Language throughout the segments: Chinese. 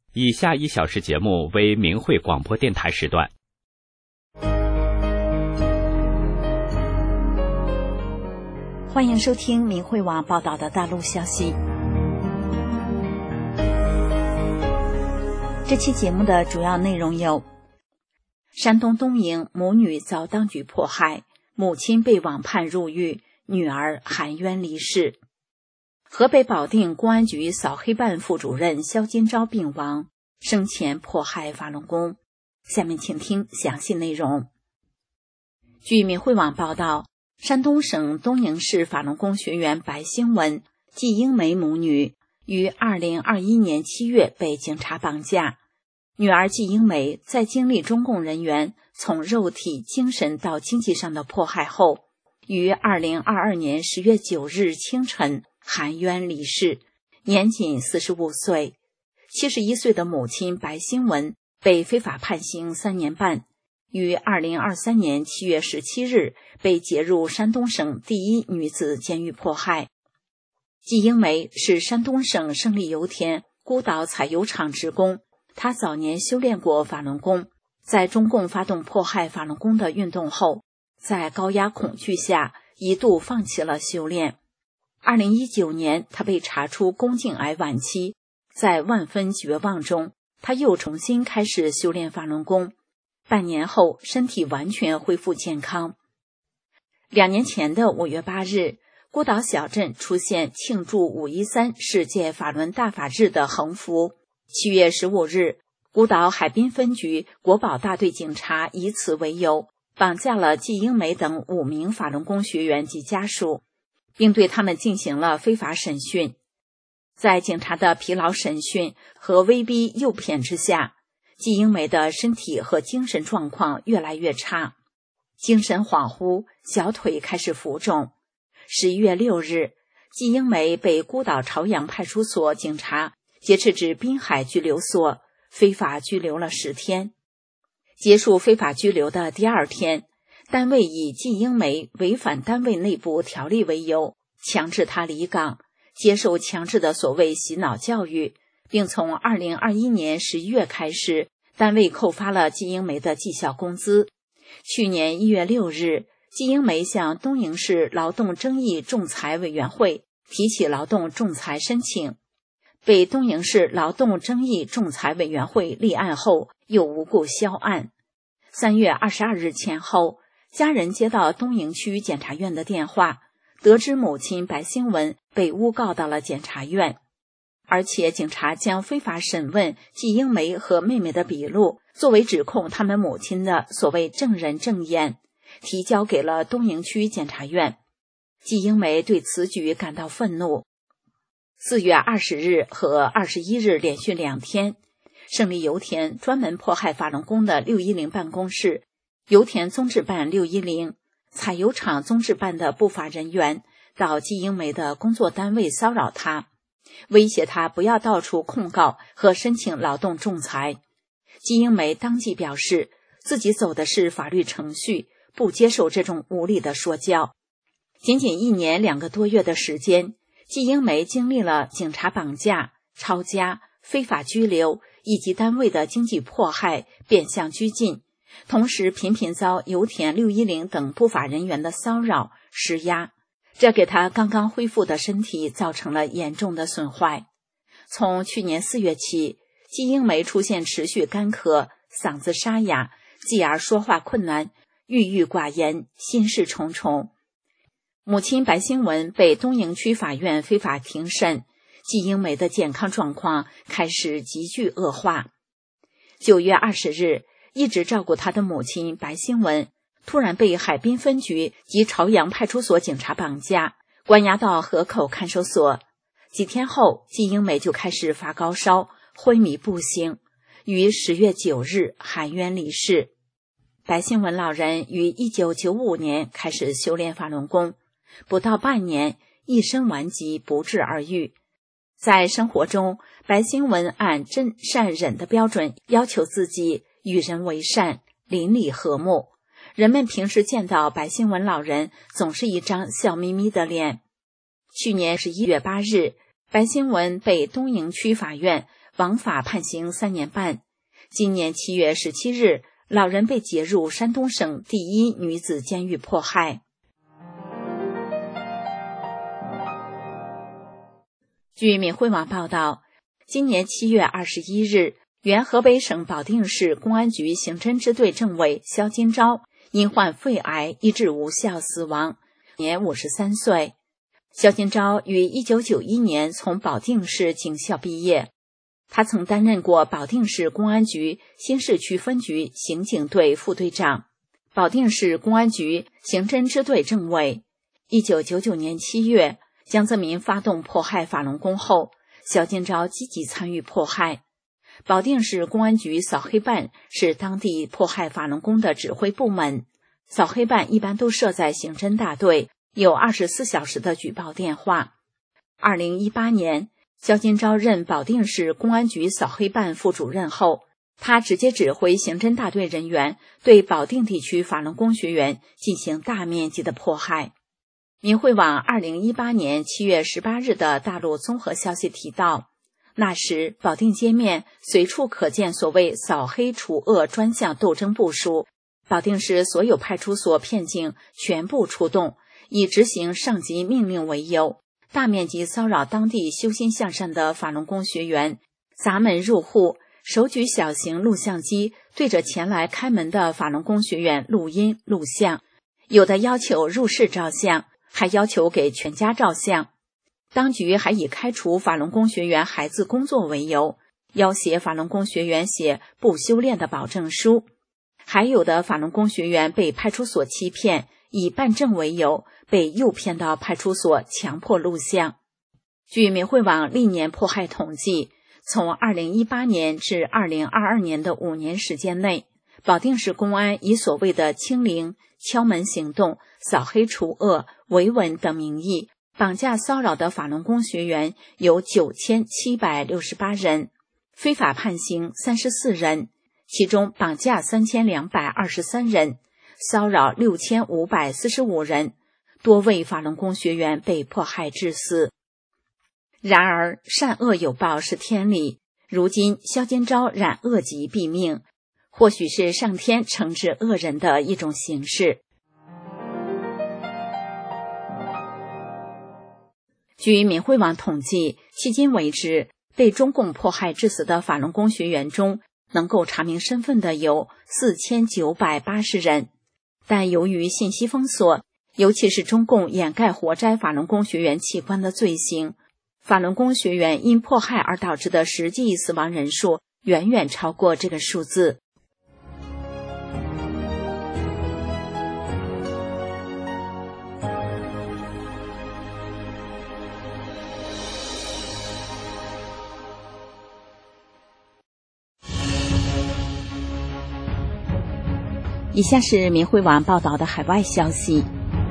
以下1小时节目为明慧广播电台时段。 欢迎收听明慧网报道的大陆消息。这期节目的主要内容有：山东东营母女遭当局迫害，母亲被网判入狱，女儿含冤离世；河北保定公安局扫黑办副主任肖金钊病亡，生前迫害法轮功。下面请听详细内容。据明慧网报道，山东省东营市法轮功学员白兴文、季英梅母女于2021年7月被警察绑架。女儿季英梅在经历中共人员从肉体、精神到经济上的迫害后，于2022年10月9日清晨含冤离世，年仅45岁。71岁的母亲白兴文被非法判刑3年半，于2023年7月17日被解入山东省第一女子监狱迫害。季英梅是山东省胜利油田孤岛采油厂职工，她早年修炼过法轮功，在中共发动迫害法轮功的运动后，在高压恐惧下一度放弃了修炼。2019年，她被查出宫颈癌晚期，在万分绝望中，她又重新开始修炼法轮功，半年后身体完全恢复健康。2年前的5月8日，孤岛小镇出现庆祝513世界法轮大法日的横幅。7月15日，孤岛海滨分局国保大队警察以此为由，绑架了季英梅等5名法轮功学员及家属，并对他们进行了非法审讯。在警察的疲劳审讯和威逼诱骗之下，季英梅的身体和精神状况越来越差，精神恍惚，小腿开始浮肿。11月6日，季英梅被孤岛朝阳派出所警察劫持至滨海拘留所，非法拘留了10天。结束非法拘留的第2天，单位以季英梅违反单位内部条例为由，强制她离岗，接受强制的所谓洗脑教育，并从2021年11月开始，单位扣发了季英梅的绩效工资。去年1月6日，季英梅向东营市劳动争议仲裁委员会提起劳动仲裁申请，被东营市劳动争议仲裁委员会立案后，又无故销案。3月22日前后，家人接到东营区检察院的电话，得知母亲白兴文被诬告到了检察院，而且警察将非法审问季英梅和妹妹的笔录作为指控他们母亲的所谓证人证言，提交给了东营区检察院。季英梅对此举感到愤怒。4月20日和21日连续2天，胜利油田专门迫害法轮功的610办公室、油田综治办610、采油厂综治办的不法人员到季英梅的工作单位骚扰她，威胁她不要到处控告和申请劳动仲裁。季英梅当即表示自己走的是法律程序，不接受这种无理的说教。仅仅1年2个多月的时间，季英梅经历了警察绑架、抄家、非法拘留以及单位的经济迫害、变相拘禁，同时频频遭油田610等不法人员的骚扰、施压，这给她刚刚恢复的身体造成了严重的损坏。从去年4月起，季英梅出现持续干咳、嗓子沙哑，继而说话困难，郁郁寡言，心事重重。母亲白兴文被东营区法院非法庭审，季英梅的健康状况开始急剧恶化。9月20日，一直照顾她的母亲白兴文突然被海滨分局及朝阳派出所警察绑架，关押到河口看守所。几天后，季英梅就开始发高烧，昏迷不醒，于10月9日含冤离世。白兴文老人于1995年开始修炼法轮功，不到半年，一身顽疾不治而愈。在生活中，白兴文按真善忍的标准要求自己与人为善，邻里和睦。人们平时见到白兴文老人总是一张笑眯眯的脸。去年11月8日，白兴文被东营区法院枉法判刑3年半。今年7月17日，老人被解入山东省第1女子监狱迫害。据闽汇网报道，今年7月21日，原河北省保定市公安局刑侦支队政委肖金钊因患肺癌医治无效死亡，年53岁。肖金钊于1991年从保定市警校毕业，他曾担任过保定市公安局新市区分局刑警队副队长、保定市公安局刑侦支队政委。1999年7月，江泽民发动迫害法轮功后，肖金钊积极参与迫害。保定市公安局扫黑办是当地迫害法轮功的指挥部门，扫黑办一般都设在刑侦大队，有24小时的举报电话。2018年，肖金钊任保定市公安局扫黑办副主任后，他直接指挥刑侦大队人员对保定地区法轮功学员进行大面积的迫害。闽汇网2018年7月18日的大陆综合消息提到，那时保定街面随处可见所谓扫黑除恶专项斗争部署，保定市所有派出所片警全部出动，以执行上级命令为由，大面积骚扰当地修心向善的法轮功学员，砸门入户，手举小型录像机对着前来开门的法轮功学员录音录像，有的要求入室照相，还要求给全家照相。当局还以开除法轮功学员孩子工作为由，要挟法轮功学员写不修炼的保证书。还有的法轮功学员被派出所欺骗，以办证为由，被诱骗到派出所强迫录像。据闽汇网历年迫害统计，从2018年至2022年的5年时间内，保定市公安以所谓的清零、敲门行动、扫黑除恶、维稳等名义绑架骚扰的法轮功学员有9768人，非法判刑34人，其中绑架3223人，骚扰6545人，多位法轮功学员被迫害致死。然而善恶有报是天理，如今肖金钊染恶疾毙命，或许是上天惩治恶人的一种形式。据闽汇网统计，迄今为止，被中共迫害致死的法轮功学员中，能够查明身份的有4980人。但由于信息封锁，尤其是中共掩盖活摘法轮功学员器官的罪行，法轮功学员因迫害而导致的实际死亡人数远远超过这个数字。以下是闽汇网报道的海外消息。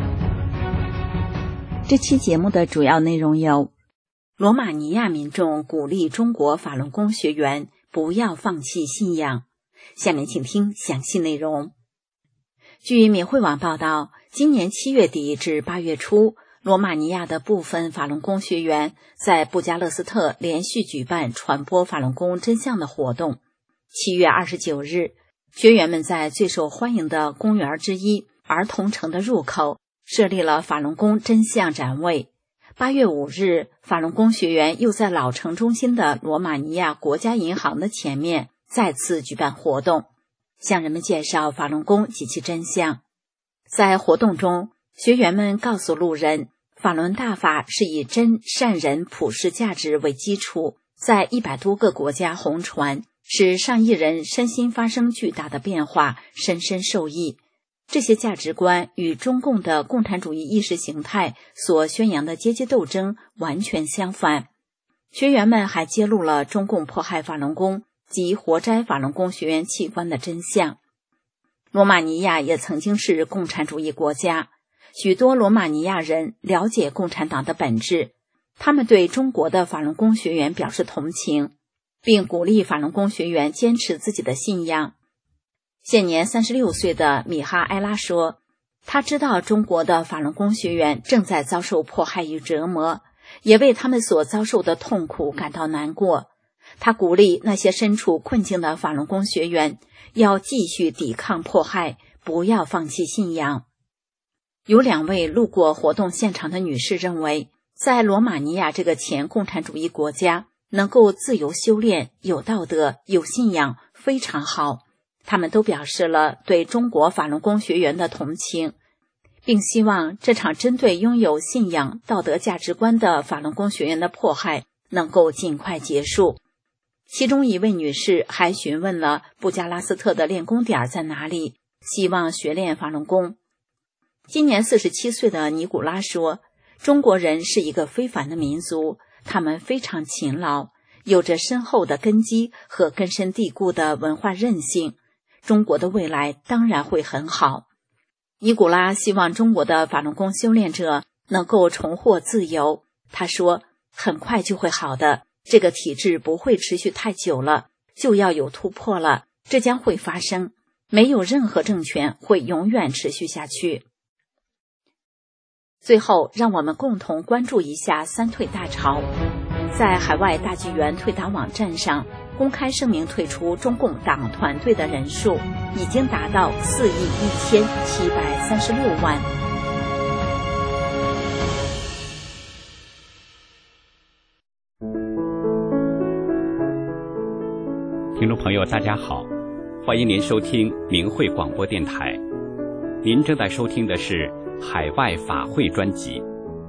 这期节目的主要内容有：罗马尼亚民众鼓励中国法轮功学员不要放弃信仰。下面请听详细内容。据闽汇网报道，今年7月底至8月初，罗马尼亚的部分法轮功学员在布加勒斯特连续举办传播法轮功真相的活动。7月29日，学员们在最受欢迎的公园之一儿童城的入口设立了法轮功真相展位。8月5日，法轮功学员又在老城中心的罗马尼亚国家银行的前面再次举办活动，向人们介绍法轮功及其真相。在活动中，学员们告诉路人，法轮大法是以真善人普世价值为基础，在100多个国家红传，使上亿人身心发生巨大的变化，深深受益。这些价值观与中共的共产主义意识形态所宣扬的阶级斗争完全相反。学员们还揭露了中共迫害法轮功及活摘法轮功学员器官的真相。罗马尼亚也曾经是共产主义国家，许多罗马尼亚人了解共产党的本质，他们对中国的法轮功学员表示同情，并鼓励法轮功学员坚持自己的信仰。现年36岁的米哈埃拉说，他知道中国的法轮功学员正在遭受迫害与折磨，也为他们所遭受的痛苦感到难过。 他鼓励那些身处困境的法轮功学员要继续抵抗迫害，不要放弃信仰。有2位路过活动现场的女士认为，在罗马尼亚这个前共产主义国家，能够自由修炼、有道德、有信仰非常好。他们都表示了对中国法轮功学员的同情，并希望这场针对拥有信仰、道德价值观的法轮功学员的迫害能够尽快结束。其中一位女士还询问了布加拉斯特的练功点在哪里，希望学练法轮功。今年47岁的尼古拉说，中国人是一个非凡的民族，他们非常勤劳，有着深厚的根基和根深蒂固的文化韧性，中国的未来当然会很好。尼古拉希望中国的法轮功修炼者能够重获自由。他说，很快就会好的，这个体制不会持续太久了，就要有突破了，这将会发生，没有任何政权会永远持续下去。最后，让我们共同关注一下三退大潮。在海外大纪元退党网站上公开声明退出中共党团队的人数已经达到4.1736亿。 听众朋友大家好，欢迎您收听明慧广播电台。您正在收听的是海外法会专辑。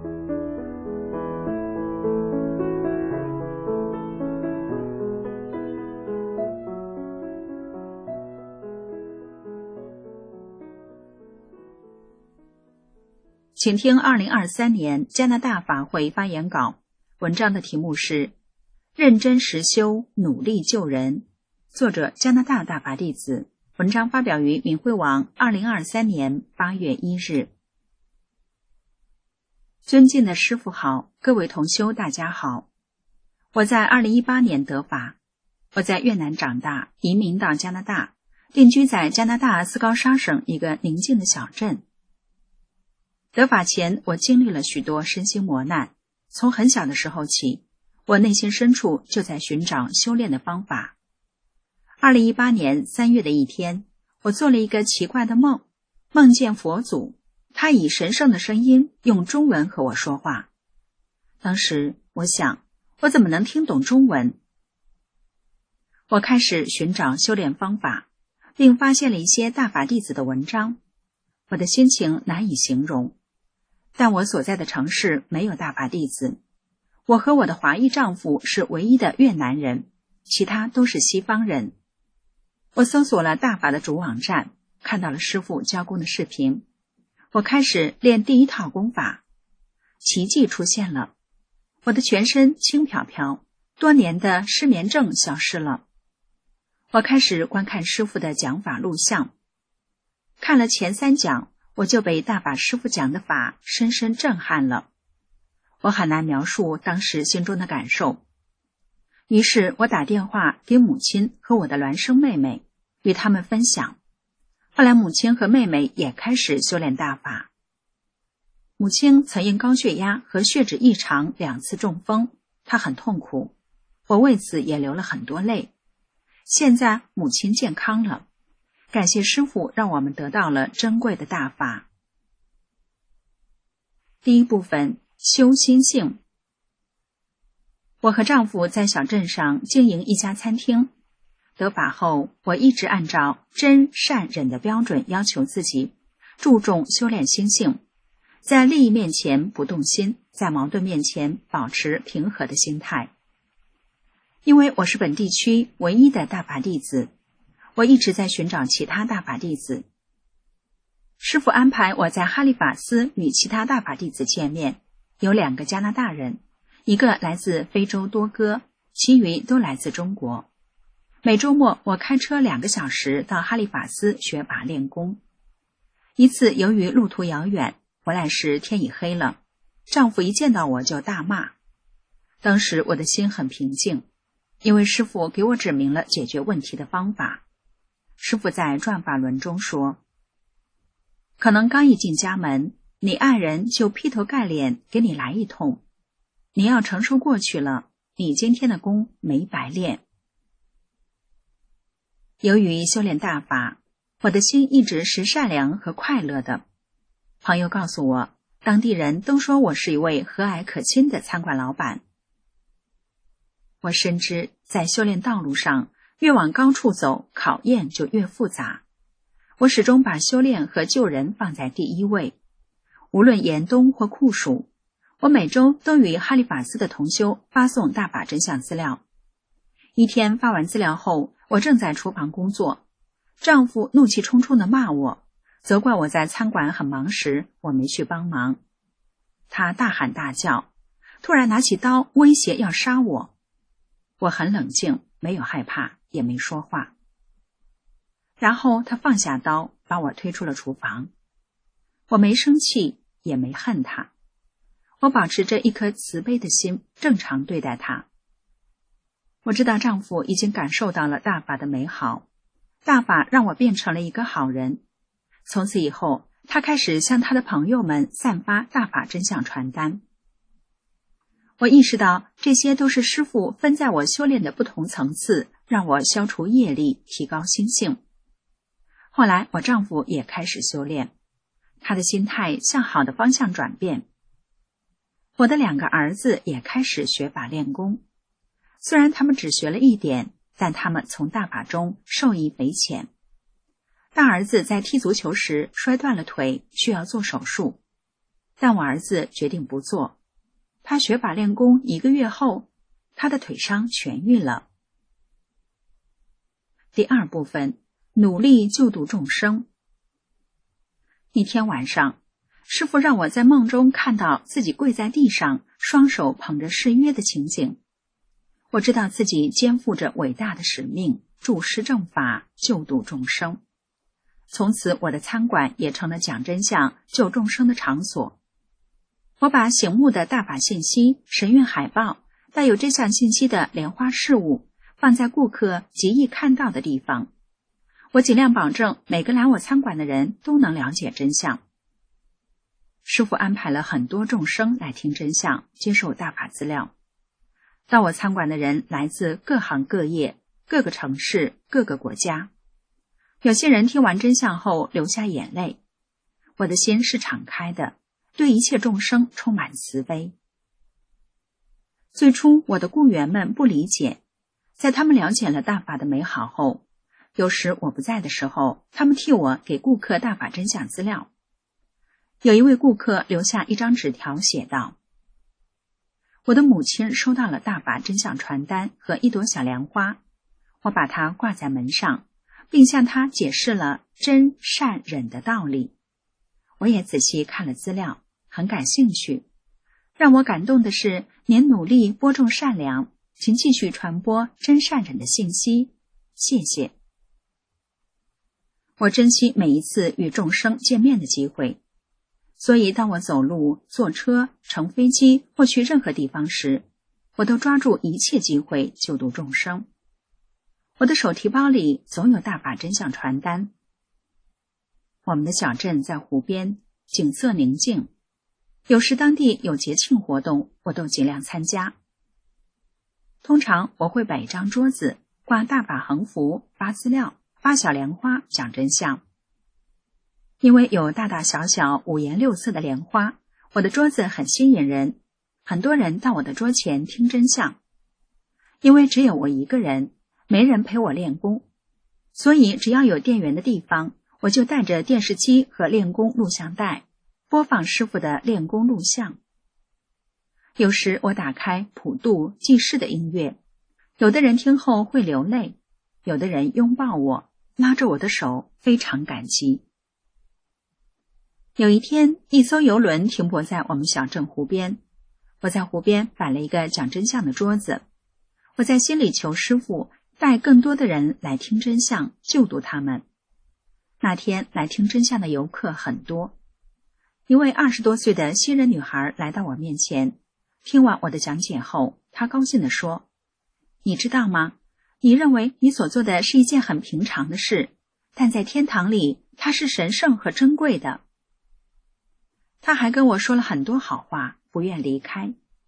请听2023年加拿大法会发言稿，文章的题目是认真实修，努力救人，作者加拿大大法弟子，文章发表于明慧网2023年8月1日。尊敬的师父好，各位同修大家好。我在2018年得法，我在越南长大，移民到加拿大，定居在加拿大斯高沙省一个宁静的小镇。得法前，我经历了许多身心磨难，从很小的时候起，我内心深处就在寻找修炼的方法。2018年3月的一天，我做了一个奇怪的梦，梦见佛祖，他以神圣的声音用中文和我说话。当时我想，我怎么能听懂中文？我开始寻找修炼方法，并发现了一些大法弟子的文章。我的心情难以形容，但我所在的城市没有大法弟子。我和我的华裔丈夫是唯一的越南人，其他都是西方人。我搜索了大法的主网站，看到了师父教功的视频。我开始练第一套功法，奇迹出现了，我的全身轻飘飘，多年的失眠症消失了。我开始观看师父的讲法录像，看了前3讲，我就被大法师父讲的法深深震撼了。我很难描述当时心中的感受。于是我打电话给母亲和我的孪生妹妹，与他们分享。后来母亲和妹妹也开始修炼大法。母亲曾因高血压和血脂异常2次中风，她很痛苦，我为此也流了很多泪。现在母亲健康了，感谢师父让我们得到了珍贵的大法。第一部分，修心性。我和丈夫在小镇上经营一家餐厅。得法后，我一直按照真善忍的标准要求自己，注重修炼心性，在利益面前不动心，在矛盾面前保持平和的心态。因为我是本地区唯一的大法弟子，我一直在寻找其他大法弟子。师父安排我在哈利法斯与其他大法弟子见面，有2个加拿大人，一个来自非洲多哥，其余都来自中国。每周末我开车2个小时到哈利法斯学法练功。一次由于路途遥远，回来时天已黑了，丈夫一见到我就大骂。当时我的心很平静，因为师父给我指明了解决问题的方法。师父在转法轮中说，可能刚一进家门，你爱人就劈头盖脸给你来一通，你要承受过去了， 你今天的功没白练。由于修炼大法，我的心一直是善良和快乐的。朋友告诉我，当地人都说我是一位和蔼可亲的餐馆老板。我深知在修炼道路上，越往高处走，考验就越复杂。我始终把修炼和救人放在第一位。无论严冬或酷暑，我每周都与哈利法斯的同修发送大法真相资料。一天发完资料后，我正在厨房工作，丈夫怒气冲冲地骂我，责怪我在餐馆很忙时我没去帮忙。他大喊大叫，突然拿起刀威胁要杀我。我很冷静，没有害怕，也没说话。然后他放下刀，把我推出了厨房。我没生气，也没恨他。我保持着一颗慈悲的心，正常对待他。我知道丈夫已经感受到了大法的美好，大法让我变成了一个好人。从此以后，他开始向他的朋友们散发大法真相传单。我意识到这些都是师父分在我修炼的不同层次，让我消除业力，提高心性。后来我丈夫也开始修炼，他的心态向好的方向转变。我的2个儿子也开始学法练功，虽然他们只学了1点，但他们从大法中受益匪浅。大儿子在踢足球时摔断了腿，需要做手术，但我儿子决定不做。他学法练功1个月后，他的腿伤痊愈了。第2部分，努力救度众生。一天晚上，师父让我在梦中看到自己跪在地上，双手捧着誓约的情景。我知道自己肩负着伟大的使命，助施正法，救度众生。从此我的餐馆也成了讲真相、救众生的场所。我把醒目的大法信息、神韵海报、带有这项信息的莲花事物放在顾客极易看到的地方。我尽量保证每个来我餐馆的人都能了解真相。师父安排了很多众生来听真相，接受大法资料。到我餐馆的人来自各行各业、各个城市、各个国家。有些人听完真相后流下眼泪。我的心是敞开的，对一切众生充满慈悲。最初我的雇员们不理解，在他们了解了大法的美好后，有时我不在的时候，他们替我给顾客大法真相资料。有一位顾客留下一张纸条，写道：我的母亲收到了大法真相传单和1朵小莲花，我把它挂在门上，并向她解释了真善忍的道理。我也仔细看了资料，很感兴趣。让我感动的是，您努力播种善良，请继续传播真善忍的信息，谢谢。我珍惜每一次与众生见面的机会，所以当我走路、坐车、乘飞机或去任何地方时，我都抓住一切机会救度众生。我的手提包里总有大法真相传单。我们的小镇在湖边，景色宁静，有时当地有节庆活动，我都尽量参加。通常我会摆一张桌子，挂大法横幅，发资料，发小莲花，讲真相。因为有大大小小5颜6色的莲花，我的桌子很吸引人，很多人到我的桌前听真相。因为只有我一个人，没人陪我练功，所以只要有电源的地方，我就带着电视机和练功录像带，播放师父的练功录像。有时我打开普度济世的音乐，有的人听后会流泪，有的人拥抱我，拉着我的手，非常感激。有一天，一艘游轮停泊在我们小镇湖边，我在湖边摆了一个讲真相的桌子。我在心里求师父带更多的人来听真相，救度他们。那天来听真相的游客很多。一位20多岁的新人女孩来到我面前，听完我的讲解后，她高兴地说：你知道吗？你认为你所做的是一件很平常的事，但在天堂里，它是神圣和珍贵的。她还跟我说了很多好话，不愿离开。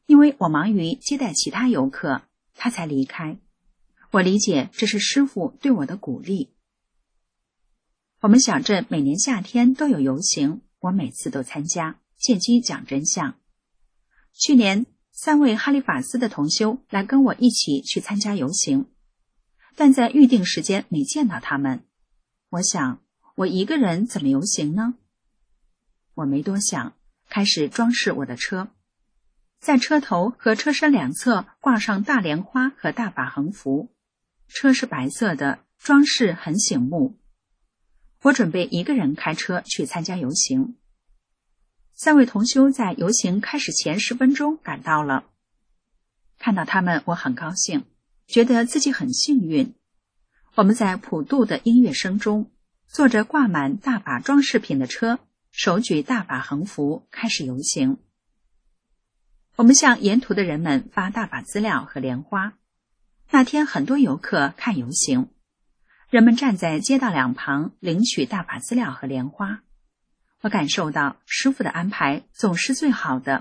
因为我忙于接待其他游客，他才离开。我理解这是师父对我的鼓励。我们小镇每年夏天都有游行，我每次都参加，借机讲真相。去年3位哈利法斯的同修来跟我一起去参加游行，但在预定时间没见到他们。我想，我一个人怎么游行呢？我没多想，开始装饰我的车。在车头和车身两侧挂上大莲花和大法横幅，车是白色的，装饰很醒目。我准备一个人开车去参加游行。3位同修在游行开始前10分钟赶到了。看到他们，我很高兴，觉得自己很幸运。我们在普渡的音乐声中，坐着挂满大法装饰品的车，手举大法横幅，开始游行。我们向沿途的人们发大法资料和莲花。那天很多游客看游行，人们站在街道两旁领取大法资料和莲花。我感受到师父的安排总是最好的。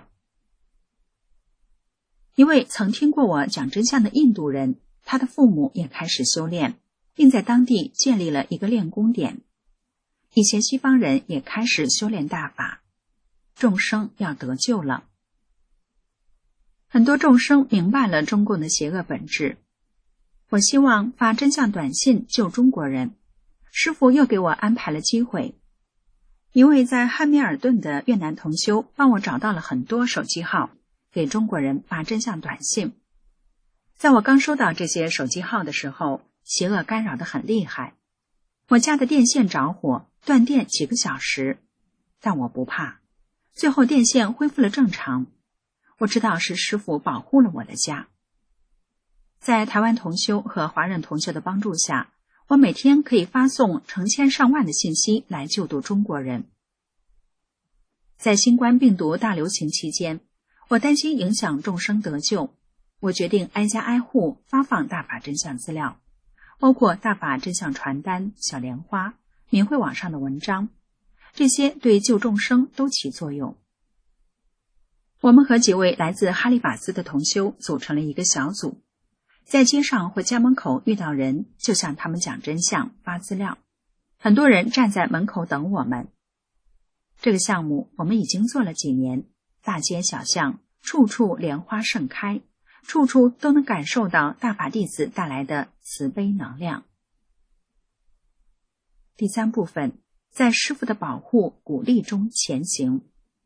一位曾听过我讲真相的印度人，他的父母也开始修炼，并在当地建立了一个练功点。一些西方人也开始修炼大法，众生要得救了。很多众生明白了中共的邪恶本质。我希望发真相短信救中国人，师父又给我安排了机会。一位在汉密尔顿的越南同修帮我找到了很多手机号，给中国人发真相短信。在我刚收到这些手机号的时候，邪恶干扰得很厉害，我家的电线着火，断电几个小时，但我不怕，最后电线恢复了正常。我知道是师父保护了我的家。在台湾同修和华人同修的帮助下，我每天可以发送成千上万的信息来救度中国人。在新冠病毒大流行期间，我担心影响众生得救，我决定挨家挨户发放大法真相资料，包括大法真相传单、小莲花、明慧网上的文章，这些对救众生都起作用。我们和几位来自哈利法斯的同修组成了一个小组，在街上或家门口遇到人，就向他们讲真相，发资料。很多人站在门口等我们。这个项目我们已经做了几年，大街小巷，处处莲花盛开，处处都能感受到大法弟子带来的慈悲能量。第3部分，在师父的保护、鼓励中前行。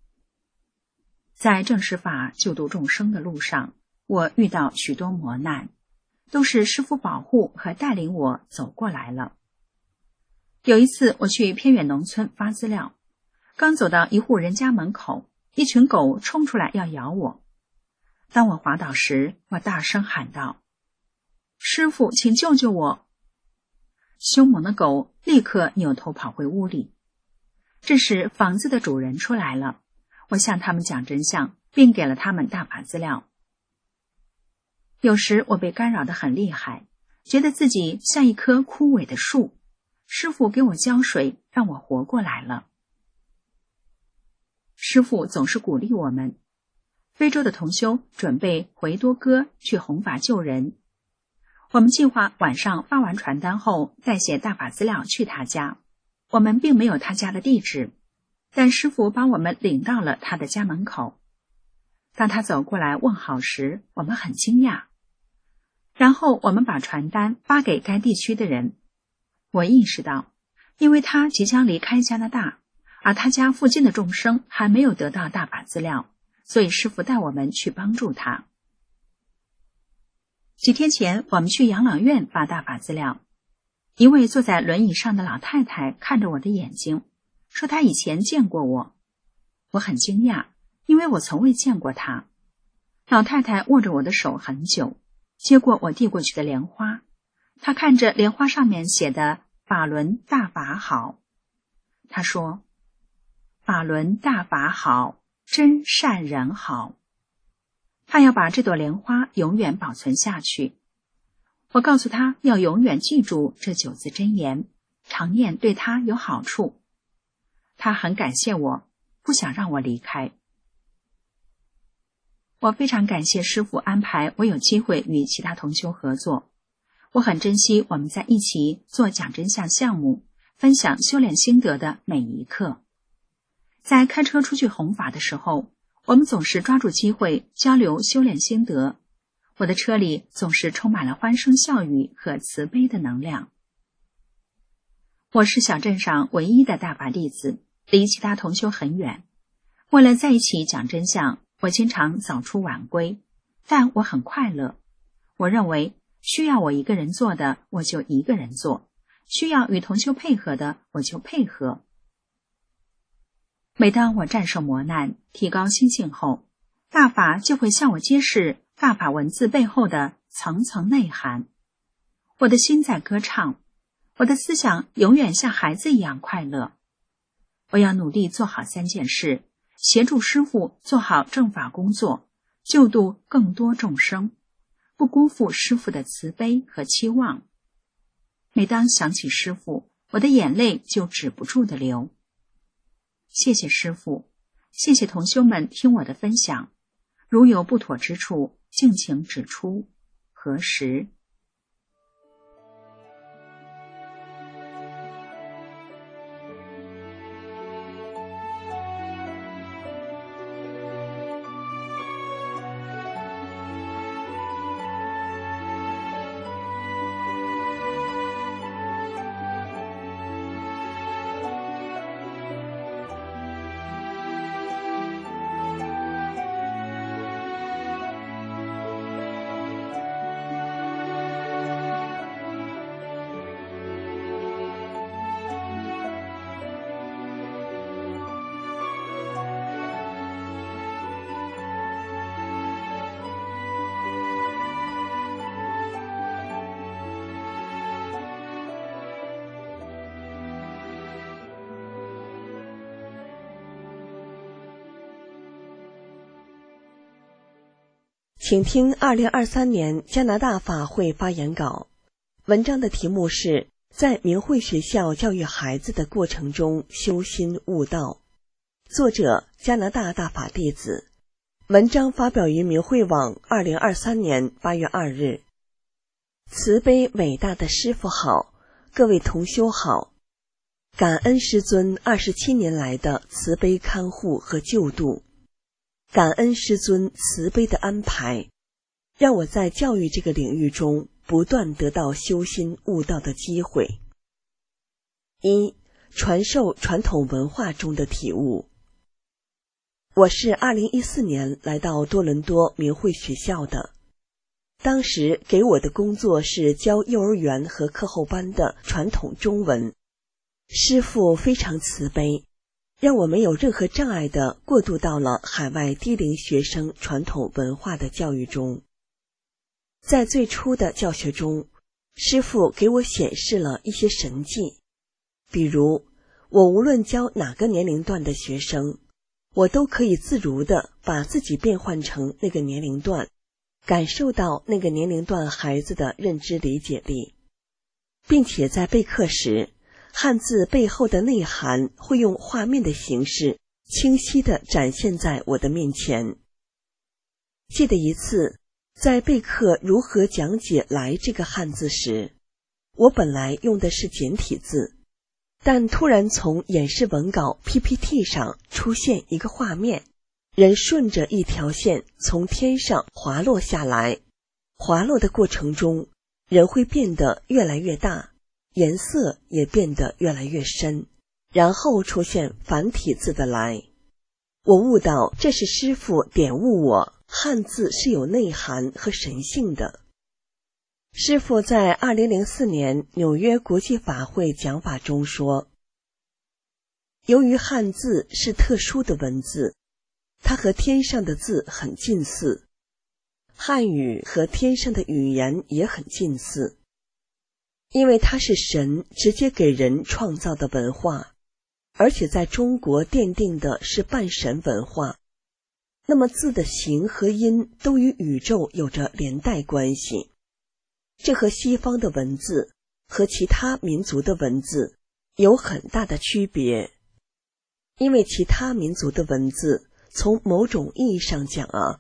在正实法救度众生的路上，我遇到许多磨难，都是师父保护和带领我走过来了。有一次我去偏远农村发资料，刚走到一户人家门口，一群狗冲出来要咬我。当我滑倒时，我大声喊道：“师父，请救救我！”凶猛的狗立刻扭头跑回屋里。这时房子的主人出来了，我向他们讲真相，并给了他们大法资料。有时我被干扰得很厉害，觉得自己像一棵枯萎的树，师父给我浇水，让我活过来了。师父总是鼓励我们。非洲的同修准备回多哥去弘法救人，我们计划晚上发完传单后带些大法资料去他家。我们并没有他家的地址，但师父把我们领到了他的家门口。当他走过来问好时，我们很惊讶。然后我们把传单发给该地区的人。我意识到，因为他即将离开加拿大，而他家附近的众生还没有得到大法资料，所以师父带我们去帮助他。几天前，我们去养老院发大法资料。一位坐在轮椅上的老太太看着我的眼睛，说她以前见过我。我很惊讶，因为我从未见过她。老太太握着我的手很久，接过我递过去的莲花。她看着莲花上面写的法轮大法好。她说：“法轮大法好，真善人好。”她要把这朵莲花永远保存下去。我告诉她要永远记住这9字真言，常念对她有好处。她很感谢我，不想让我离开。 我非常感谢师父安排我有机会与其他同修合作，我很珍惜我们在一起做讲真相项目，分享修炼心得的每一刻。在开车出去弘法的时候，我们总是抓住机会交流修炼心得，我的车里总是充满了欢声笑语和慈悲的能量。我是小镇上唯一的大法弟子，离其他同修很远。为了在一起讲真相，我经常早出晚归，但我很快乐。我认为需要我一个人做的，我就一个人做；需要与同修配合的，我就配合。每当我战胜磨难，提高心性后，大法就会向我揭示大法文字背后的层层内涵。我的心在歌唱，我的思想永远像孩子一样快乐。我要努力做好3件事，协助师父做好正法工作，救度更多众生，不辜负师父的慈悲和期望。每当想起师父，我的眼泪就止不住地流。谢谢师父，谢谢同修们听我的分享，如有不妥之处，敬请指出。何时？ 请听2023年加拿大法会发言稿。文章的题目是在明慧学校教育孩子的过程中修心悟道，作者加拿大大法弟子。文章发表于明慧网2023年8月2日。慈悲伟大的师父好，各位同修好，感恩师尊27年来的慈悲看护和救度，感恩师尊慈悲的安排，让我在教育这个领域中不断得到修心悟道的机会。1. 传授传统文化中的体悟。我是2014年来到多伦多明慧学校的，当时给我的工作是教幼儿园和课后班的传统中文。师父非常慈悲，让我没有任何障碍地过渡到了海外低龄学生传统文化的教育中。在最初的教学中，师父给我显示了一些神迹，比如我无论教哪个年龄段的学生，我都可以自如地把自己变换成那个年龄段，感受到那个年龄段孩子的认知理解力，并且在备课时，汉字背后的内涵会用画面的形式清晰地展现在我的面前。记得一次在备课如何讲解来这个汉字时，我本来用的是简体字，但突然从演示文稿 PPT 上出现一个画面，人顺着一条线从天上滑落下来，滑落的过程中，人会变得越来越大，颜色也变得越来越深，然后出现繁体字的来。我悟到这是师父点悟我，汉字是有内涵和神性的。师父在2004年纽约国际法会讲法中说，由于汉字是特殊的文字，它和天上的字很近似，汉语和天上的语言也很近似，因为它是神直接给人创造的文化，而且在中国奠定的是半神文化，那么字的形和音都与宇宙有着连带关系。这和西方的文字和其他民族的文字有很大的区别，因为其他民族的文字从某种意义上讲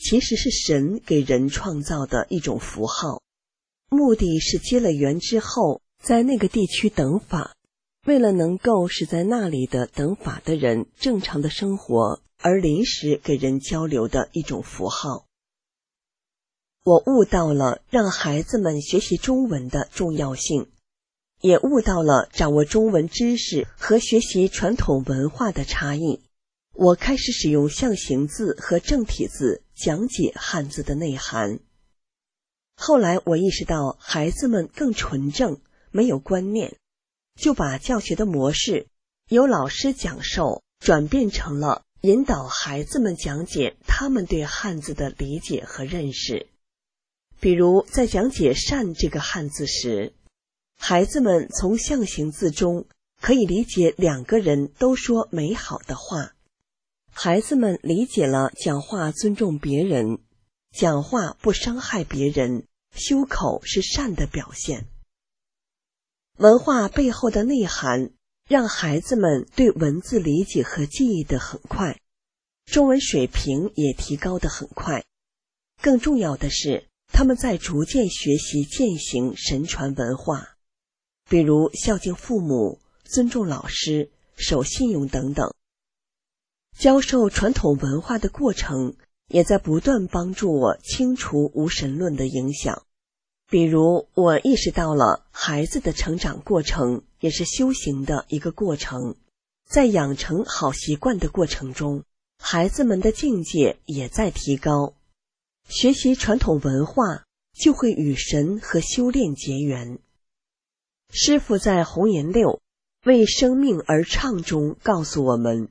其实是神给人创造的一种符号，目的是结了缘之后在那个地区等法，为了能够使在那里的等法的人正常的生活而临时给人交流的一种符号。我悟到了让孩子们学习中文的重要性，也悟到了掌握中文知识和学习传统文化的差异。我开始使用象形字和正体字讲解汉字的内涵。后来我意识到孩子们更纯正，没有观念，就把教学的模式由老师讲授转变成了引导孩子们讲解他们对汉字的理解和认识。比如在讲解善这个汉字时，孩子们从象形字中可以理解两个人都说美好的话。孩子们理解了讲话尊重别人，讲话不伤害别人，修口是善的表现。文化背后的内涵让孩子们对文字理解和记忆得很快，中文水平也提高得很快。更重要的是，他们在逐渐学习践行神传文化，比如孝敬父母、尊重老师、守信用等等。教授传统文化的过程也在不断帮助我清除无神论的影响。比如我意识到了孩子的成长过程也是修行的一个过程，在养成好习惯的过程中，孩子们的境界也在提高。学习传统文化就会与神和修炼结缘。师父在红岩六为生命而唱中告诉我们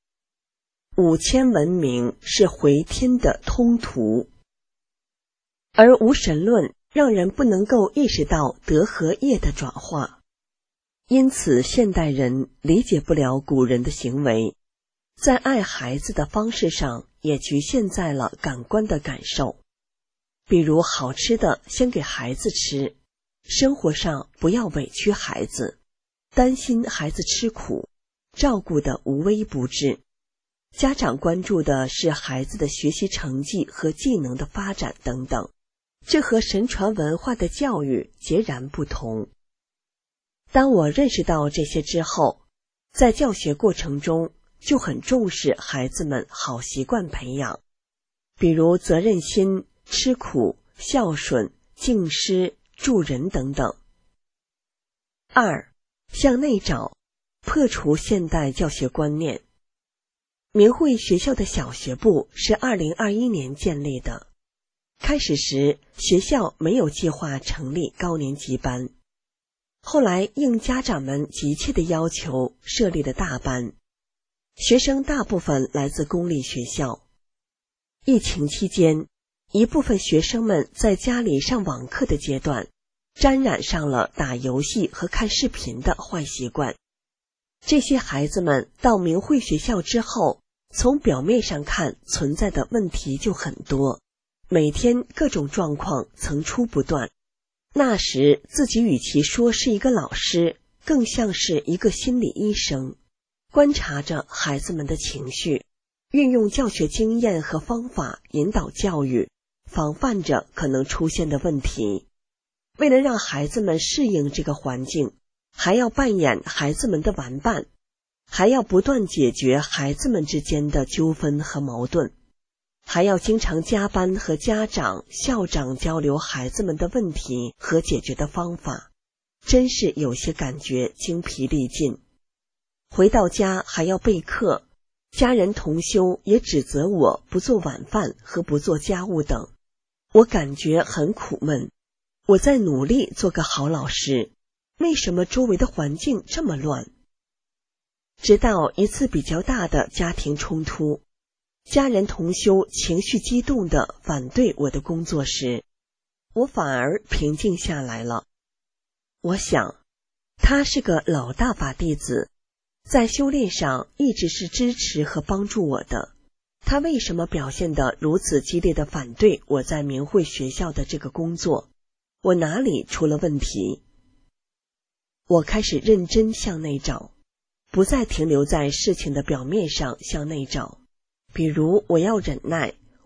，5000文明是回天的通途，而无神论让人不能够意识到德和业的转化，因此现代人理解不了古人的行为，在爱孩子的方式上也局限在了感官的感受。比如好吃的先给孩子吃，生活上不要委屈孩子，担心孩子吃苦，照顾得无微不至。家长关注的是孩子的学习成绩和技能的发展等等，这和神传文化的教育截然不同。当我认识到这些之后，在教学过程中就很重视孩子们好习惯培养，比如责任心、吃苦、孝顺、敬师、助人等等。2. 向内找，破除现代教学观念。明慧学校的小学部是2021年建立的。开始时，学校没有计划成立高年级班，后来应家长们急切的要求，设立了大班。学生大部分来自公立学校。疫情期间，一部分学生们在家里上网课的阶段，沾染上了打游戏和看视频的坏习惯。这些孩子们到明慧学校之后，从表面上看存在的问题就很多，每天各种状况层出不穷。那时自己与其说是一个老师，更像是一个心理医生，观察着孩子们的情绪，运用教学经验和方法引导教育，防范着可能出现的问题。为了让孩子们适应这个环境，还要扮演孩子们的玩伴，还要不断解决孩子们之间的纠纷和矛盾，还要经常加班和家长、校长交流孩子们的问题和解决的方法，真是有些感觉精疲力尽。回到家还要备课，家人同修也指责我不做晚饭和不做家务等，我感觉很苦闷。我在努力做个好老师，为什么周围的环境这么乱？直到一次比较大的家庭冲突，家人同修情绪激动地反对我的工作时，我反而平静下来了。我想，他是个老大法弟子，在修炼上一直是支持和帮助我的，他为什么表现得如此激烈地反对我在明慧学校的这个工作？我哪里出了问题？我开始认真向内找，不再停留在事情的表面上向内找。比如我要忍耐，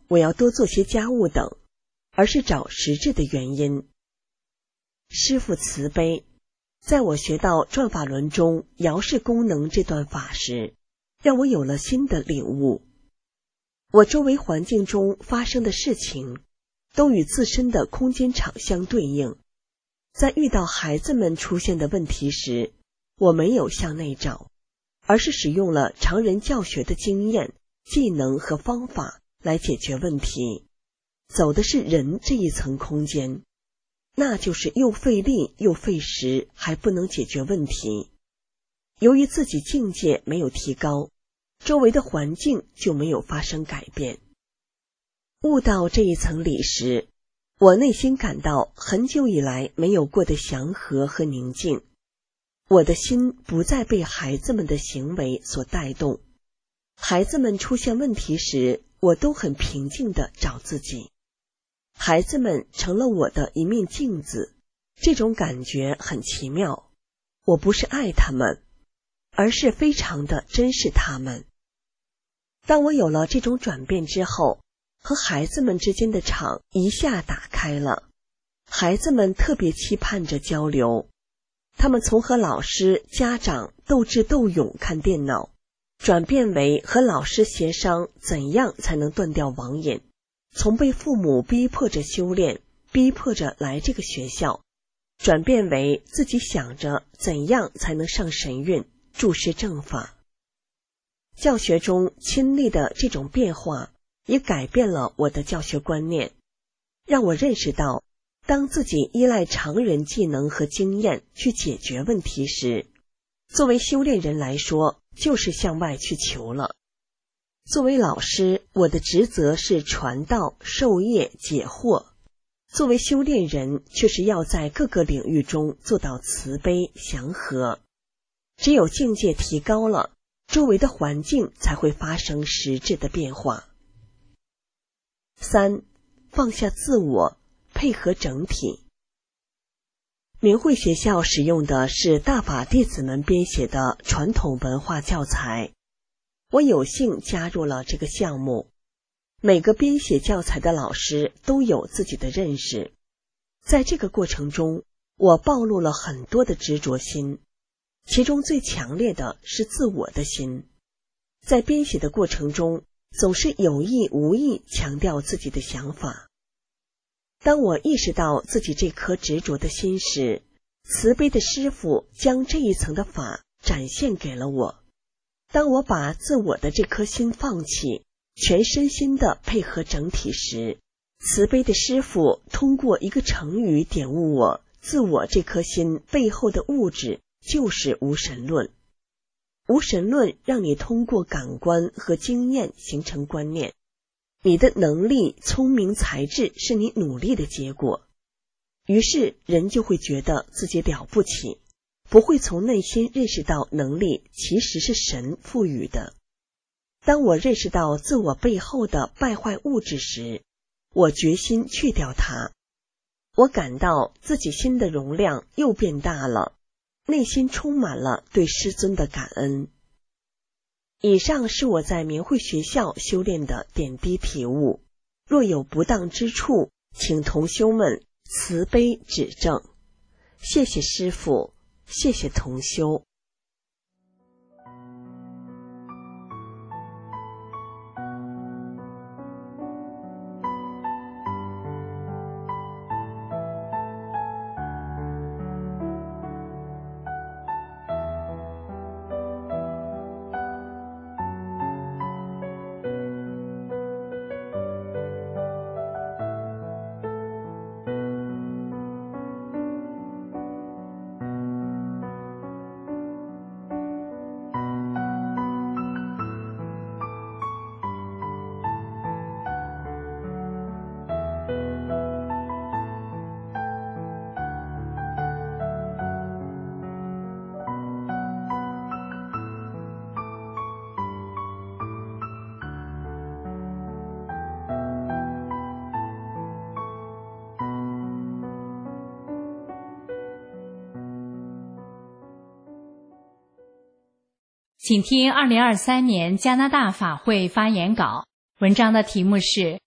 我要多做些家务等，而是找实质的原因。师父慈悲，在我学到转法轮中摇式功能这段法时，让我有了新的领悟。我周围环境中发生的事情都与自身的空间场相对应。在遇到孩子们出现的问题时，我没有向内找，而是使用了常人教学的经验、技能和方法来解决问题，走的是人这一层空间，那就是又费力又费时，还不能解决问题。由于自己境界没有提高，周围的环境就没有发生改变。悟到这一层理时，我内心感到很久以来没有过的祥和和宁静。我的心不再被孩子们的行为所带动，孩子们出现问题时，我都很平静地找自己。孩子们成了我的一面镜子，这种感觉很奇妙。我不是爱他们，而是非常的珍视他们。当我有了这种转变之后，和孩子们之间的场一下打开了。孩子们特别期盼着交流，他们从和老师、家长斗智斗勇看电脑，转变为和老师协商怎样才能断掉网瘾，从被父母逼迫着修炼，逼迫着来这个学校，转变为自己想着怎样才能上神韵，注释正法。教学中亲历的这种变化也改变了我的教学观念，让我认识到，当自己依赖常人技能和经验去解决问题时，作为修炼人来说，就是向外去求了。作为老师，我的职责是传道、授业、解惑；作为修炼人，却是要在各个领域中做到慈悲、祥和。只有境界提高了，周围的环境才会发生实质的变化。3. 放下自我，配合整体。明慧学校使用的是大法弟子们编写的传统文化教材，我有幸加入了这个项目。每个编写教材的老师都有自己的认识，在这个过程中，我暴露了很多的执着心，其中最强烈的是自我的心。在编写的过程中，总是有意无意强调自己的想法。当我意识到自己这颗执着的心时，慈悲的师父将这一层的法展现给了我。当我把自我的这颗心放弃，全身心的配合整体时，慈悲的师父通过一个成语点悟我，自我这颗心背后的物质就是无神论。无神论让你通过感官和经验形成观念，你的能力、聪明、才智是你努力的结果，于是人就会觉得自己了不起，不会从内心认识到能力其实是神赋予的。当我认识到自我背后的败坏物质时，我决心去掉它。我感到自己心的容量又变大了，内心充满了对师尊的感恩。以上是我在明慧学校修炼的点滴体悟，若有不当之处，请同修们慈悲指正。谢谢师父，谢谢同修。 请听2023年加拿大法会发言稿，文章的题目是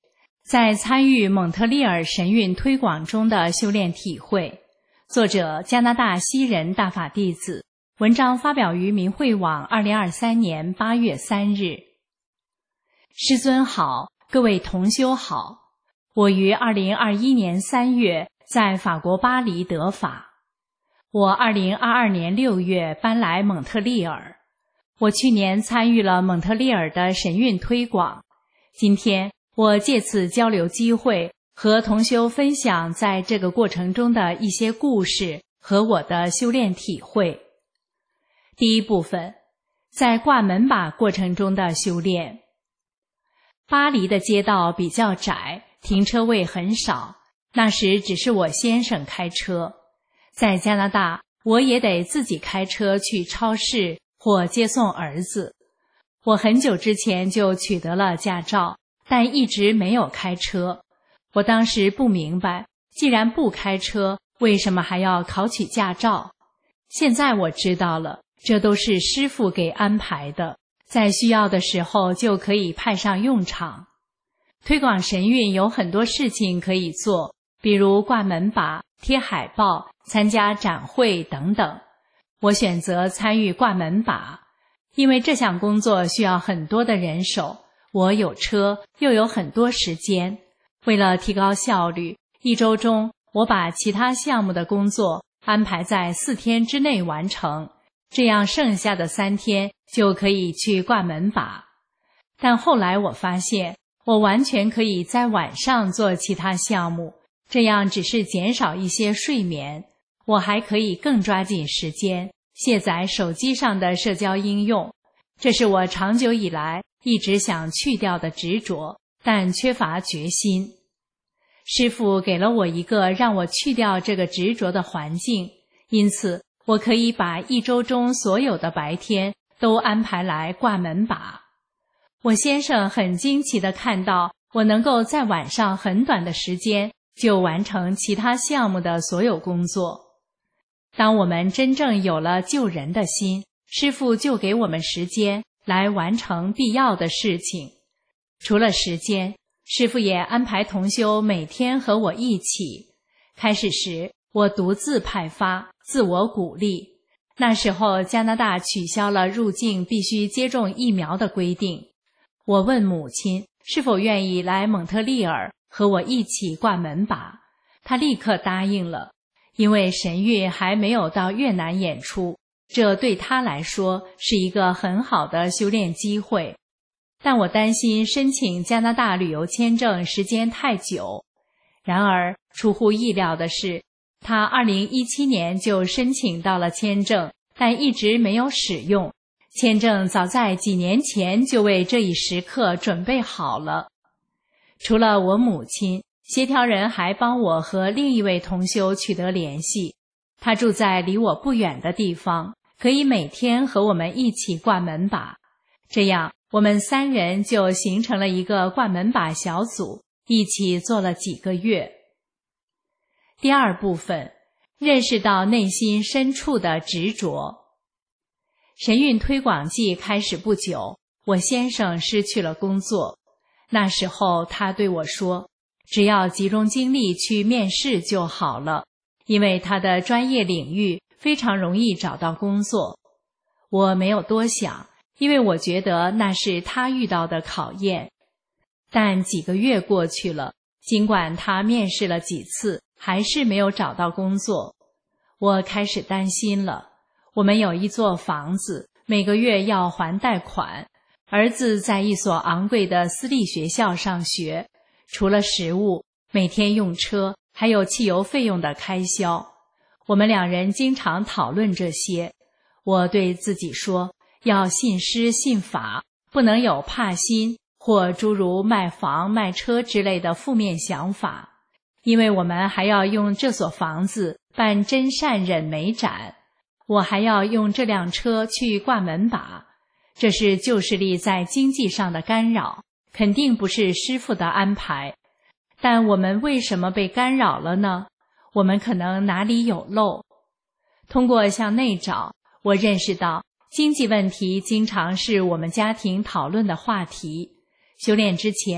在参与蒙特利尔神韵推广中的修炼体会，作者加拿大西人大法弟子，文章发表于明慧网2023年8月3日。师尊好，各位同修好，我于2021年3月在法国巴黎得法。我2022年6月搬来蒙特利尔。我去年参与了蒙特利尔的神韵推广，今天我借此交流机会和同修分享在这个过程中的一些故事和我的修炼体会。第一部分，在挂门把过程中的修炼。巴黎的街道比较窄，停车位很少，那时只是我先生开车。在加拿大，我也得自己开车去超市或接送儿子。我很久之前就取得了驾照，但一直没有开车。我当时不明白，既然不开车，为什么还要考取驾照？现在我知道了，这都是师父给安排的，在需要的时候就可以派上用场。推广神韵有很多事情可以做，比如挂门把、贴海报、参加展会等等。我选择参与挂门把，因为这项工作需要很多的人手，我有车，又有很多时间。为了提高效率，一周中我把其他项目的工作安排在4天之内完成，这样剩下的3天就可以去挂门把。但后来我发现，我完全可以在晚上做其他项目，这样只是减少一些睡眠。我还可以更抓紧时间，卸载手机上的社交应用。这是我长久以来一直想去掉的执着，但缺乏决心。师父给了我一个让我去掉这个执着的环境，因此我可以把一周中所有的白天都安排来挂门把。我先生很惊奇地看到我能够在晚上很短的时间就完成其他项目的所有工作。当我们真正有了救人的心，师父就给我们时间来完成必要的事情。除了时间，师父也安排同修每天和我一起。开始时，我独自派发，自我鼓励。那时候加拿大取消了入境必须接种疫苗的规定。我问母亲是否愿意来蒙特利尔和我一起挂门把，她立刻答应了。因为神韵还没有到越南演出，这对他来说是一个很好的修炼机会。但我担心申请加拿大旅游签证时间太久。然而出乎意料的是，他2017年就申请到了签证，但一直没有使用。签证早在几年前就为这一时刻准备好了。除了我母亲，协调人还帮我和另一位同修取得联系，他住在离我不远的地方，可以每天和我们一起挂门把。这样我们3人就形成了一个挂门把小组，一起做了几个月。第二部分，认识到内心深处的执着。神韵推广季开始不久，我先生失去了工作。那时候他对我说，只要集中精力去面试就好了，因为他的专业领域非常容易找到工作。我没有多想，因为我觉得那是他遇到的考验。但几个月过去了，尽管他面试了几次，还是没有找到工作。我开始担心了。我们有一座房子，每个月要还贷款，儿子在一所昂贵的私立学校上学，除了食物，每天用车，还有汽油费用的开销。我们2人经常讨论这些。我对自己说，要信师信法，不能有怕心或诸如卖房卖车之类的负面想法，因为我们还要用这所房子办真善忍美展，我还要用这辆车去挂门把，这是旧势力在经济上的干扰，肯定不是师父的安排。但我们为什么被干扰了呢？我们可能哪里有漏。通过向内找，我认识到经济问题经常是我们家庭讨论的话题。修炼之前，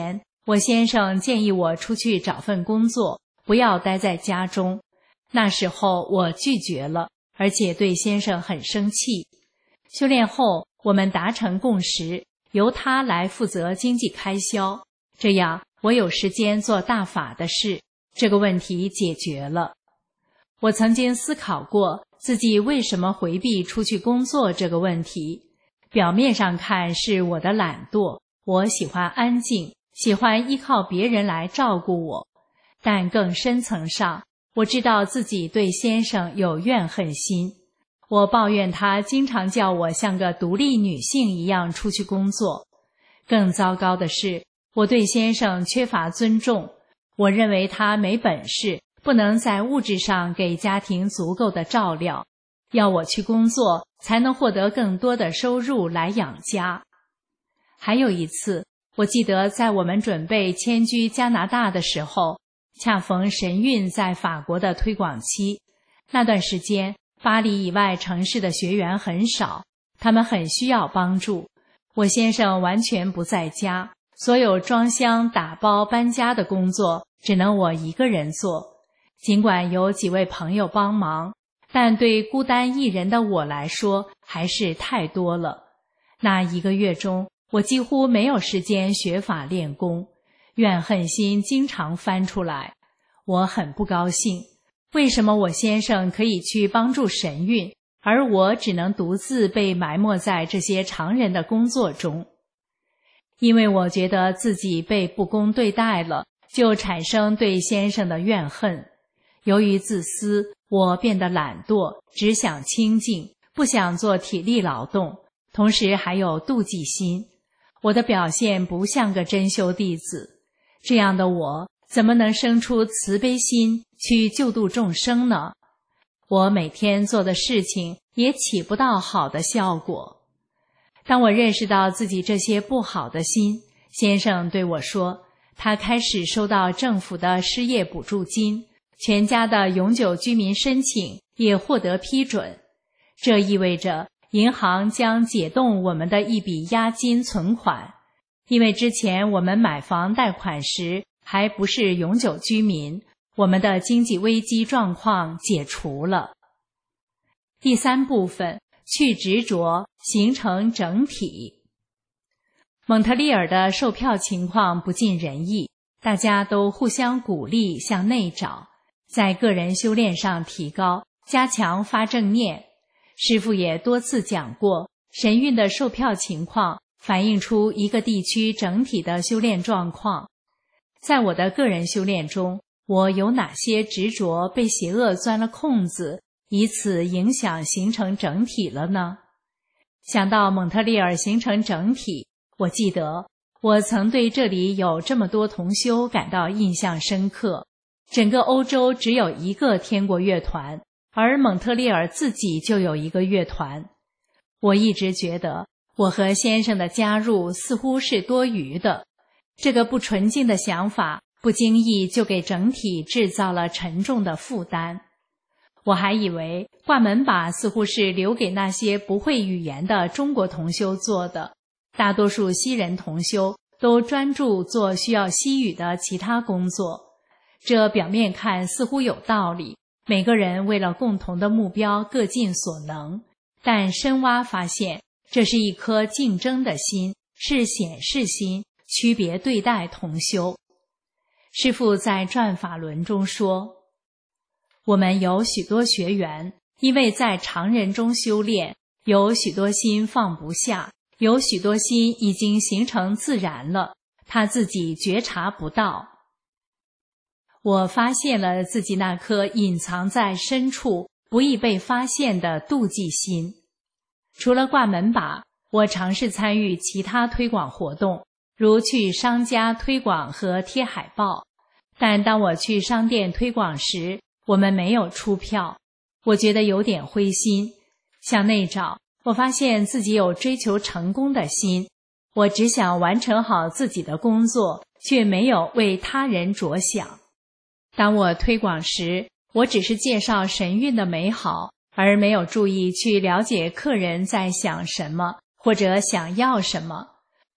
我先生建议我出去找份工作，不要待在家中。那时候我拒绝了，而且对先生很生气。修炼后，我们达成共识，由他来负责经济开销，这样我有时间做大法的事，这个问题解决了。我曾经思考过自己为什么回避出去工作这个问题，表面上看是我的懒惰，我喜欢安静，喜欢依靠别人来照顾我，但更深层上，我知道自己对先生有怨恨心。我抱怨他经常叫我像个独立女性一样出去工作。更糟糕的是，我对先生缺乏尊重，我认为他没本事，不能在物质上给家庭足够的照料，要我去工作才能获得更多的收入来养家。还有一次，我记得在我们准备迁居加拿大的时候，恰逢神韵在法国的推广期，那段时间巴黎以外城市的学员很少，他们很需要帮助。我先生完全不在家，所有装箱、打包、搬家的工作只能我一个人做。尽管有几位朋友帮忙，但对孤单一人的我来说还是太多了。那1个月中，我几乎没有时间学法练功，怨恨心经常翻出来。我很不高兴，为什么我先生可以去帮助神韵，而我只能独自被埋没在这些常人的工作中？因为我觉得自己被不公对待了，就产生对先生的怨恨。由于自私，我变得懒惰，只想清静，不想做体力劳动，同时还有妒忌心。我的表现不像个真修弟子，这样的我怎么能生出慈悲心去救度众生呢？我每天做的事情也起不到好的效果。当我认识到自己这些不好的心，先生对我说，他开始收到政府的失业补助金，全家的永久居民申请也获得批准。这意味着银行将解冻我们的一笔押金存款，因为之前我们买房贷款时还不是永久居民，我们的经济危机状况解除了。第3部分，去执着，形成整体。蒙特利尔的售票情况不尽人意，大家都互相鼓励向内找，在个人修炼上提高，加强发正念。师父也多次讲过，神韵的售票情况反映出一个地区整体的修炼状况。在我的个人修炼中，我有哪些执着被邪恶钻了空子，以此影响形成整体了呢？想到蒙特利尔形成整体，我记得我曾对这里有这么多同修感到印象深刻。整个欧洲只有一个天国乐团，而蒙特利尔自己就有一个乐团。我一直觉得我和先生的加入似乎是多余的，这个不纯净的想法不经意就给整体制造了沉重的负担。我还以为挂门把似乎是留给那些不会语言的中国同修做的，大多数西人同修都专注做需要西语的其他工作。这表面看似乎有道理，每个人为了共同的目标各尽所能，但深挖发现，这是一颗竞争的心，是显示心，区别对待同修。师父在转法轮中说，我们有许多学员，因为在常人中修炼，有许多心放不下，有许多心已经形成自然了，他自己觉察不到。我发现了自己那颗隐藏在深处不易被发现的妒忌心。除了挂门把，我尝试参与其他推广活动，如去商家推广和贴海报。但当我去商店推广时，我们没有出票，我觉得有点灰心。向内找，我发现自己有追求成功的心，我只想完成好自己的工作，却没有为他人着想。当我推广时，我只是介绍神韵的美好，而没有注意去了解客人在想什么或者想要什么。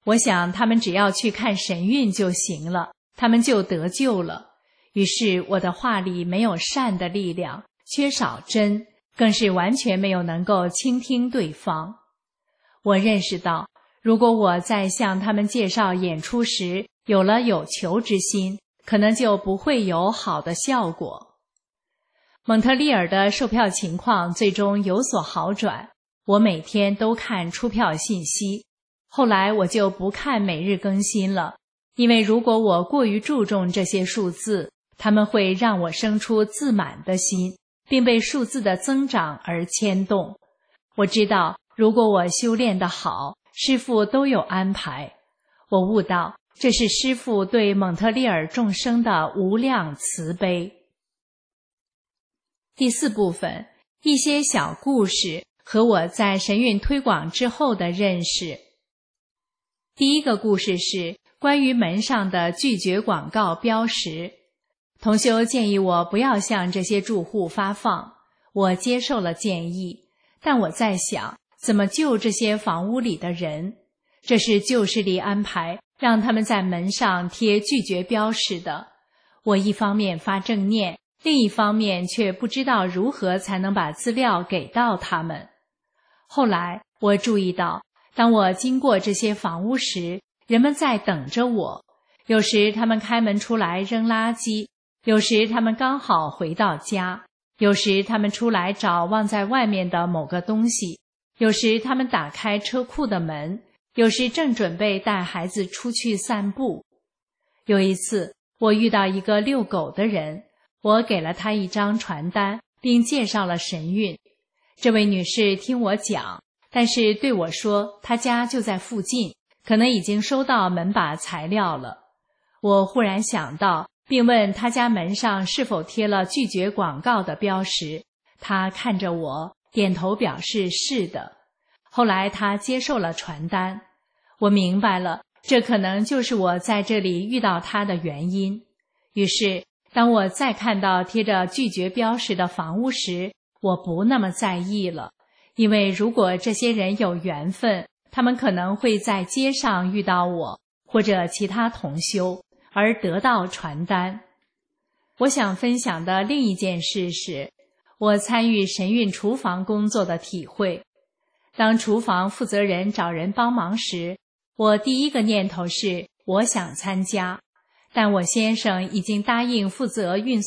我想他们只要去看神韵就行了，他们就得救了。于是我的话里没有善的力量，缺少真，更是完全没有能够倾听对方。我认识到，如果我在向他们介绍演出时有了有求之心，可能就不会有好的效果。蒙特利尔的售票情况最终有所好转，我每天都看出票信息。后来我就不看每日更新了，因为如果我过于注重这些数字，他们会让我生出自满的心，并被数字的增长而牵动。我知道，如果我修炼得好，师父都有安排。我悟到，这是师父对蒙特利尔众生的无量慈悲。第4部分，一些小故事和我在神韵推广之后的认识。第一个故事是关于门上的拒绝广告标识。同修建议我不要向这些住户发放，我接受了建议，但我在想，怎么救这些房屋里的人？这是旧势力安排，让他们在门上贴拒绝标识的。我一方面发正念，另一方面却不知道如何才能把资料给到他们。后来我注意到，当我经过这些房屋时，人们在等着我。有时他们开门出来扔垃圾，有时他们刚好回到家，有时他们出来找忘在外面的某个东西，有时他们打开车库的门，有时正准备带孩子出去散步。有一次，我遇到一个遛狗的人，我给了他一张传单，并介绍了神韵。这位女士听我讲，但是对我说她家就在附近，可能已经收到门把材料了。我忽然想到，并问他家门上是否贴了拒绝广告的标识。他看着我，点头表示是的。后来他接受了传单。我明白了，这可能就是我在这里遇到他的原因。于是当我再看到贴着拒绝标识的房屋时，我不那么在意了，因为如果这些人有缘分，他们可能会在街上遇到我或者其他同修，而得到传单。我想分享的另一件事是，我参与神韵厨房工作的体会。当厨房负责人找人帮忙时，我第一个念头是我想参加，但我先生已经答应负责运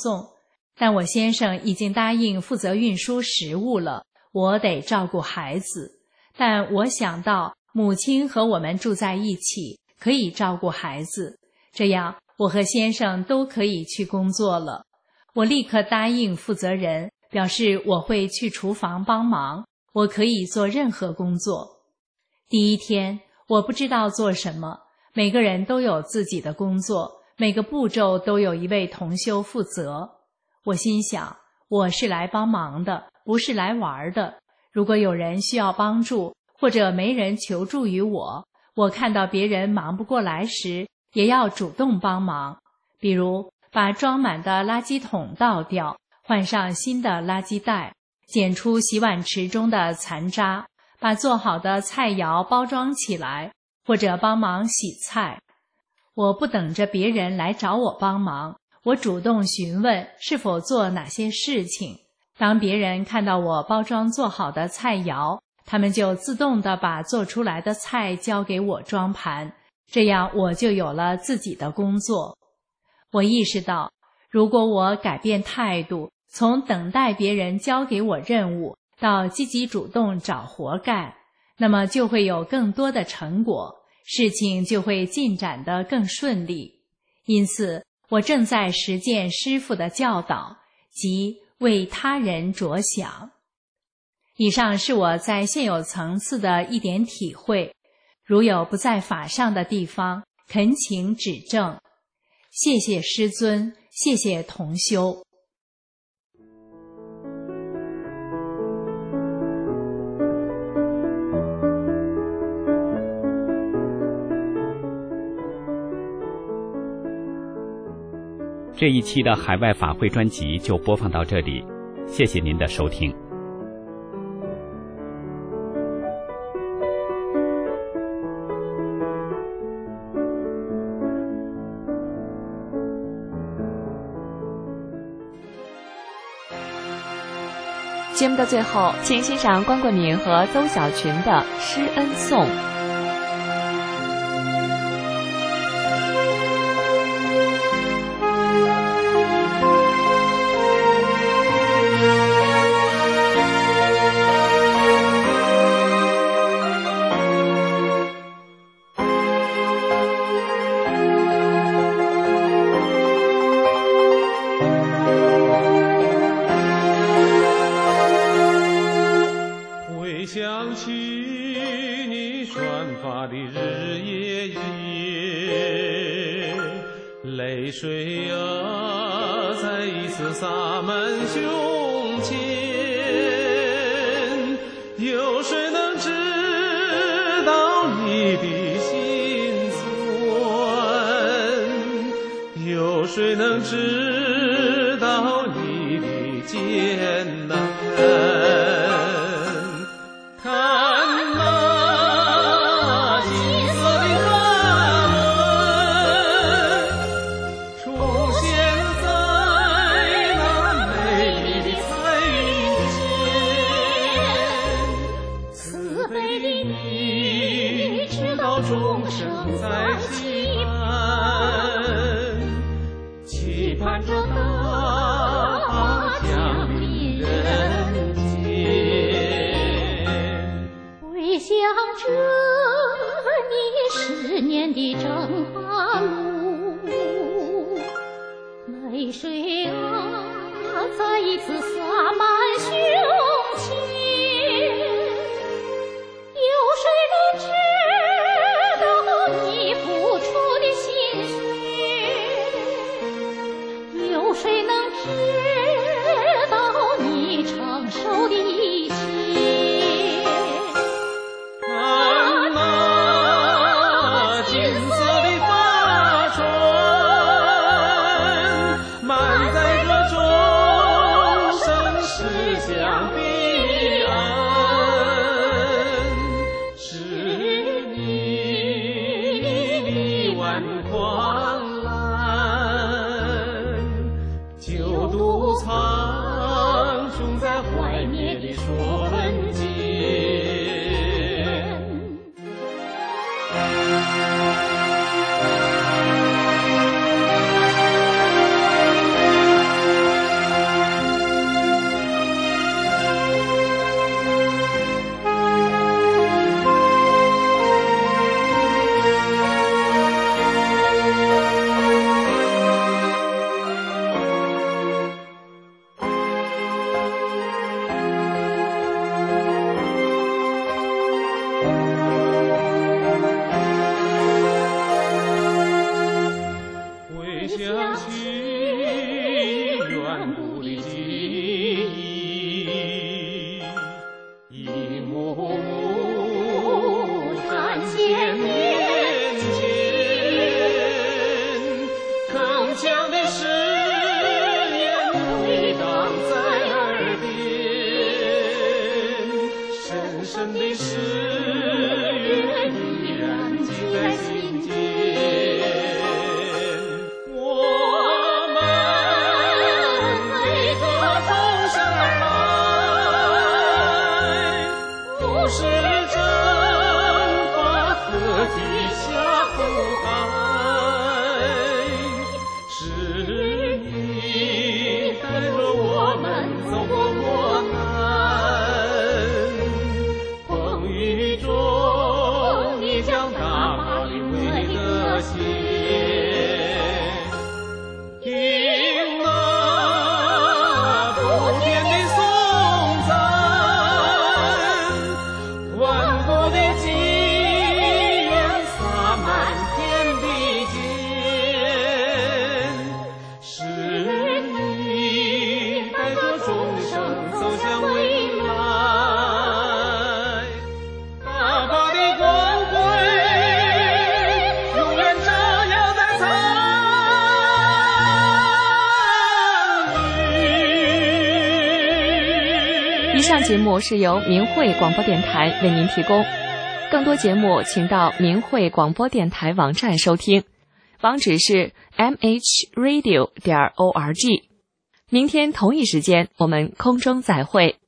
输食物了，我得照顾孩子。但我想到母亲和我们住在一起，可以照顾孩子，这样我和先生都可以去工作了。我立刻答应负责人，表示我会去厨房帮忙，我可以做任何工作。第一天，我不知道做什么，每个人都有自己的工作，每个步骤都有一位同修负责。我心想，我是来帮忙的，不是来玩的。如果有人需要帮助，或者没人求助于我，我看到别人忙不过来时，也要主动帮忙。比如把装满的垃圾桶倒掉，换上新的垃圾袋，捡出洗碗池中的残渣，把做好的菜肴包装起来，或者帮忙洗菜。我不等着别人来找我帮忙，我主动询问是否做哪些事情。当别人看到我包装做好的菜肴，他们就自动地把做出来的菜交给我装盘，这样我就有了自己的工作。我意识到，如果我改变态度，从等待别人交给我任务到积极主动找活干，那么就会有更多的成果，事情就会进展得更顺利。因此，我正在实践师父的教导，即为他人着想。以上是我在现有层次的一点体会，如有不在法上的地方，恳请指正。谢谢师尊，谢谢同修。 这一期的海外法会专辑就播放到这里，谢谢您的收听。 节目的最后，请欣赏关桂敏和邹小群的《施恩颂》。 谁能知道你的艰难？看那金色的大门出现在那美丽的彩云间，慈悲的你知道众生在期盼着大降临人间， 回想着你10年的征伐路，泪水啊再一次洒满胸前，有谁能知道你付出的心血？有谁能知道你承受的一切？ 看那金色的法船，满载着众生驶向彼岸，是你力挽狂澜，救度苍穹在怀灭的瞬间。想起远古的记忆，一幕幕展现面前，铿锵的誓言回荡在耳边，深深的誓约依然记在心间。是征伐和地下苦海，是你带着我们走过磨难，风雨中你将大马的威德显，听那不变的颂赞，万古的纪元洒满天地间，是你带着众生走向未来，大法的光辉永远照耀在苍宇。以上节目是由明慧广播电台为您提供，更多节目请到明慧广播电台网站收听，网址是 mhradio.org。明天同一时间我们空中再会。